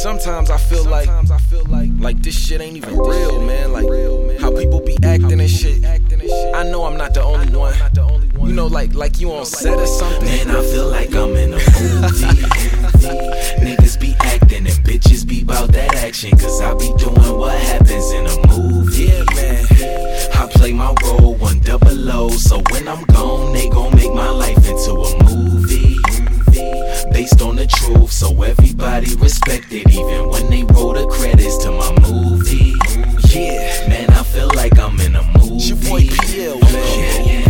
Sometimes I feel like this shit ain't even real, man. Like how people be acting and shit. I know I'm not the only one. You know, like you on set or something. Man, I feel like I'm in a movie. Niggas be acting and bitches be about that action. Cause I be doing what happens in a movie. Yeah, man. I play my role 100, so when I'm gone, they gon' make my life into a movie. Based on the truth, so everybody respect it, even when they roll the credits to my movie. Yeah, man, I feel like I'm in a movie. It's your boy PL, man.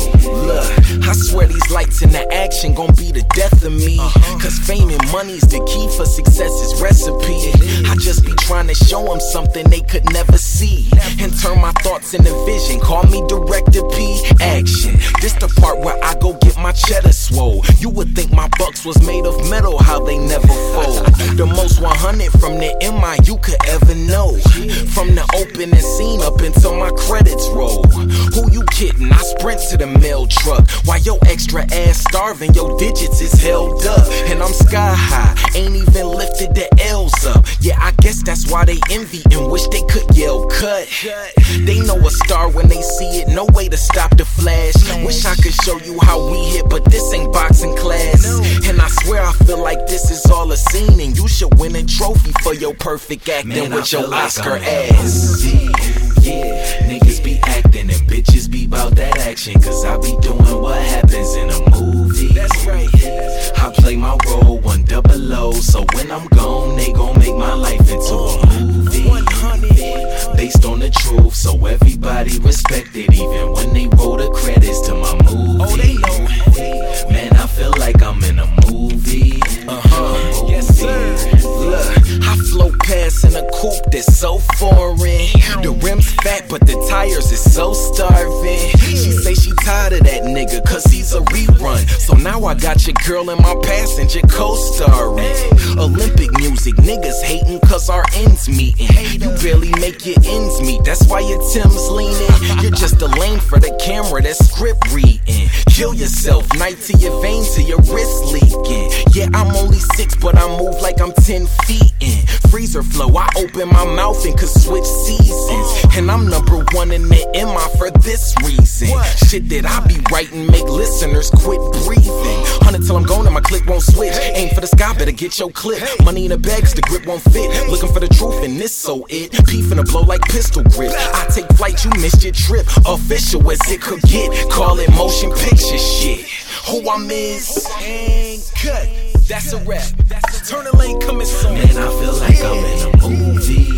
Look, I swear these lights and the action gon' be the death of me. Cause fame and money's the key for success's recipe. I just be trying to show them something they could never see, and turn my thoughts into vision. Call me Director P. Action. This the part where I go get my cheddar swole. You would think my bucks was made of metal, how they never fold. The most 100 from the MI you could ever know. From the opening scene up until my credits roll. Who you kidding? I sprint to the mail truck while your extra ass starving, your digits is held up. And I'm sky high, ain't even lifted the L's up. Yeah, I guess that's why they envy and wish they could yell cut. They know a star when they see it, no way to stop the flash. Wish I could show you how we hit, but this ain't boxing class. And I swear I feel like this is all a scene, and you should win a trophy for your perfect acting. Man, with your Oscar ass. Yeah, niggas be acting and bitches be about that action. Cause I be doing what happens in a movie. That's right. I play my role 100, so when I'm gone, they gon' make my life into a movie. 100. Based on the truth, so everybody respect it, even when they roll the credits to my movie. Oh, they know. Man, I feel like I'm in a movie. Yes, sir. Look, I float past in a coupe that's so foreign. The rim's fat, but the tires is so starving. She say she tired of that nigga, cause he's a rerun. So now I got your girl in my passenger co-starring. Olympic music, niggas hating cause our ends meeting. You barely make your ends meet, that's why your Tim's leaning. You're just a lame for the camera, that's script reading. Kill yourself, night to your veins, to your wrist leaking. Yeah, I'm only 6, but I move like I'm 10 feet in. Freezer flow, I open my mouth and could switch seasons. And I'm #1 in the MI for this reason. Shit that I be writing make listeners quit breathing. 100 till I'm gone and my clip won't switch. Aim for the sky, better get your clip. Money in the bag cause the grip won't fit. Looking for the truth and this so it. P finna blow like pistol grip. I take flight, you missed your trip. Official as it could get. Call it motion picture shit. Who I miss and cut. That's a rap. Turn the lane coming soon. Man, I feel like I'm in a movie.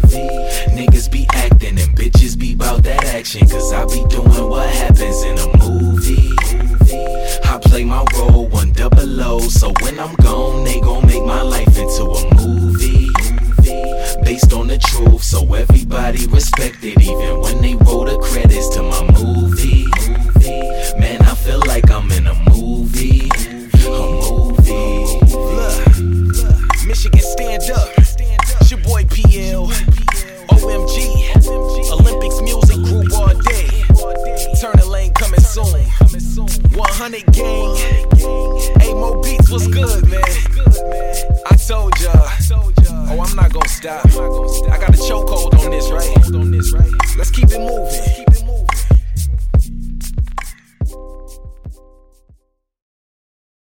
Niggas be acting and bitches be about that action. Cause I be doing what happens in a movie. I play my role 100, so when I'm gone, they gon' make my life into a movie. Based on the truth, so everybody respect it, even when they roll the credits to my movie. Man, I feel like I'm in a movie. Look, Michigan stand up. It's your boy PL. OMG. Olympics music group all day. Turn the lane coming soon. 100 gang. Hey, Mo Beats was good, man. I told y'all. Oh, I'm not gonna stop.